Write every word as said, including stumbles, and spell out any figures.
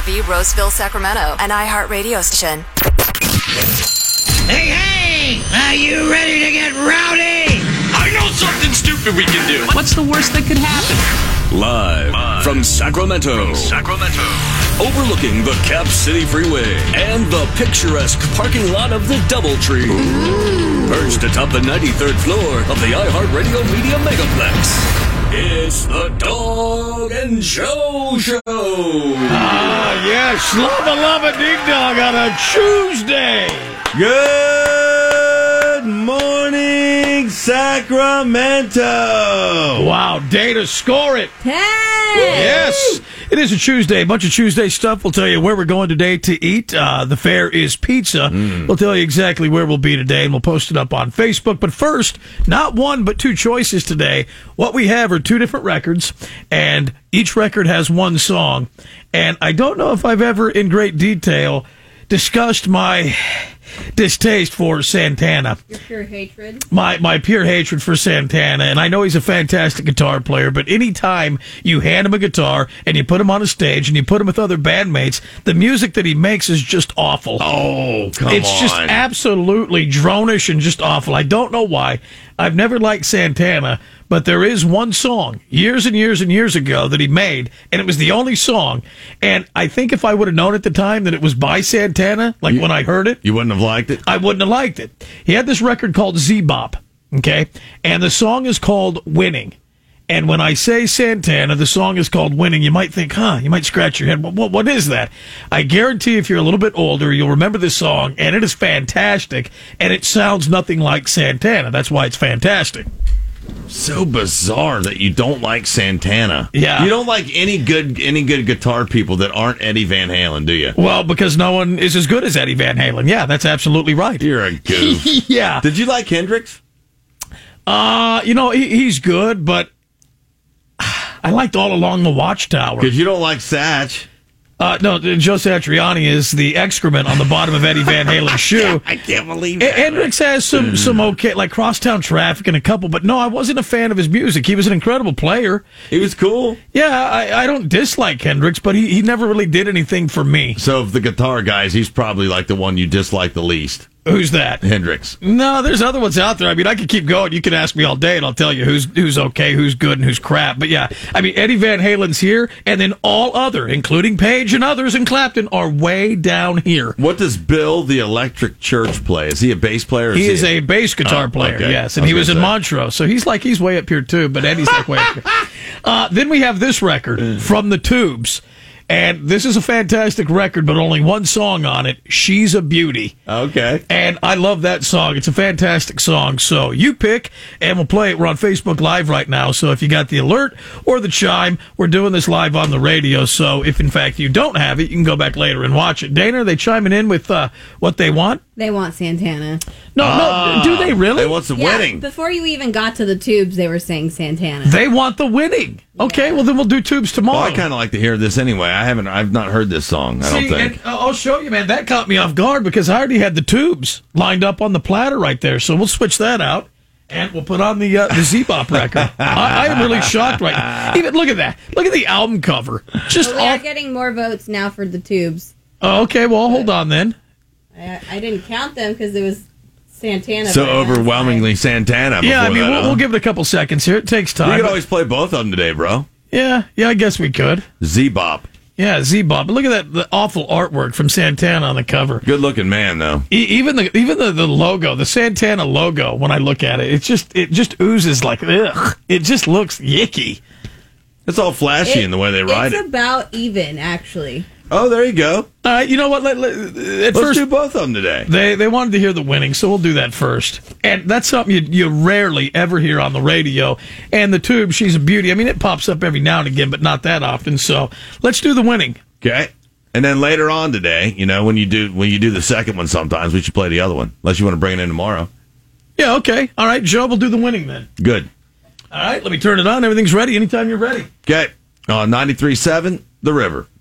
W, Roseville, Sacramento, an iHeartRadio station. Hey, hey! Are you ready to get rowdy? I know something stupid we can do. What's the worst that could happen? Live, Live from Sacramento. From Sacramento. Overlooking the Cap City Freeway and the picturesque parking lot of the Doubletree. Ooh. Perched atop the ninety-third floor of the iHeartRadio Media Megaplex. It's the Dog and Joe Show. Ah, yes. Slubba lubba dig dog on a Tuesday. Good morning, Sacramento. Wow, day to score it. Hey! Yes, it is a Tuesday. A bunch of Tuesday stuff. We'll tell you where we're going today to eat. Uh, the fare is pizza. Mm. We'll tell you exactly where we'll be today, and we'll post it up on Facebook. But first, not one, but two choices today. What we have are two different records, and each record has one song. And I don't know if I've ever, in great detail, discussed my distaste for Santana. Your pure hatred? My my pure hatred for Santana. And I know he's a fantastic guitar player, but anytime you hand him a guitar and you put him on a stage and you put him with other bandmates, the music that he makes is just awful. Oh, come it's on. It's just absolutely dronish and just awful. I don't know why. I've never liked Santana, but there is one song years and years and years ago that he made, and it was the only song. And I think if I would have known at the time that it was by Santana, like you, when I heard it, you wouldn't have liked it? I wouldn't have liked it. He had this record called Z-Bop, okay? And the song is called Winning. And when I say Santana, the song is called Winning, you might think, huh, you might scratch your head. What, what, what is that? I guarantee if you're a little bit older, you'll remember this song, and it is fantastic, and it sounds nothing like Santana. That's why it's fantastic. So bizarre that you don't like Santana. Yeah. You don't like any good any good guitar people that aren't Eddie Van Halen, do you? Well, because no one is as good as Eddie Van Halen. Yeah, that's absolutely right. You're a goof. Yeah. Did you like Hendrix? Uh, you know, he, he's good, but I liked All Along the Watchtower. Because you don't like Satch. Uh, no, Joe Satriani is the excrement on the bottom of Eddie Van Halen's shoe. I can't believe that. Hendrix has some, some okay, like Crosstown Traffic and a couple, but no, I wasn't a fan of his music. He was an incredible player. He was cool. Yeah, I, I don't dislike Hendrix, but he, he never really did anything for me. So of the guitar guys, he's probably like the one you dislike the least. Who's that? Hendrix. No, there's other ones out there. I mean, I could keep going. You can ask me all day, and I'll tell you who's who's okay, who's good, and who's crap. But yeah, I mean, Eddie Van Halen's here, and then all other, including Page and others and Clapton, are way down here. What does Bill the Electric Church play? Is he a bass player? Or he is, is he a bass guitar oh, player, okay. yes, and was he was in say. Montreux, so he's like he's way up here too. But Eddie's like way up here. Uh, then we have this record from the Tubes. And this is a fantastic record, but only one song on it. She's a Beauty. Okay. And I love that song. It's a fantastic song. So you pick, and we'll play it. We're on Facebook Live right now. So if you got the alert or the chime, we're doing this live on the radio. So if, in fact, you don't have it, you can go back later and watch it. Dana, are they chiming in with uh, what they want? They want Santana. No, uh, no. Do they really? They want some Yeah, winning. before you even got to the Tubes, they were saying Santana. They want the winning. Okay, well, then we'll do Tubes tomorrow. Well, I kind of like to hear this anyway. I haven't, I've not heard this song, I See, don't think. And, uh, I'll show you, man. That caught me off guard because I already had the Tubes lined up on the platter right there. So we'll switch that out, and we'll put on the uh, the Z-Bop record. I, I am really shocked right now. Even look at that. Look at the album cover. Just Well, we are off. getting more votes now for the Tubes. Oh, okay, well, hold on then. I, I didn't count them because it was Santana. So but I was overwhelmingly like- Santana. Yeah, I before mean, that, we'll, huh? we'll give it a couple seconds here. It takes time. We could but- always play both of them today, bro. yeah, yeah, I guess we could. Z-Bop. Yeah, Z-Bop. But look at that the awful artwork from Santana on the cover. Good looking man, though. E- even the even the, the logo, the Santana logo, when I look at it, it just it just oozes like ugh. It just looks yicky. It's all flashy It- in the way they write It's it. about even, actually. Oh, there you go. All right, you know what? Let, let, at Let's first, do both of them today. they they wanted to hear the winning, so we'll do that first. And that's something you you rarely ever hear on the radio. And the Tube, She's a Beauty. I mean, it pops up every now and again, but not that often. So let's do the winning. Okay. And then later on today, you know, when you do when you do the second one, sometimes we should play the other one, unless you want to bring it in tomorrow. Yeah, okay. All right, Joe, we'll do the winning then. Good. All right, let me turn it on. Everything's ready. Anytime you're ready. Okay. On ninety-three point seven, The River.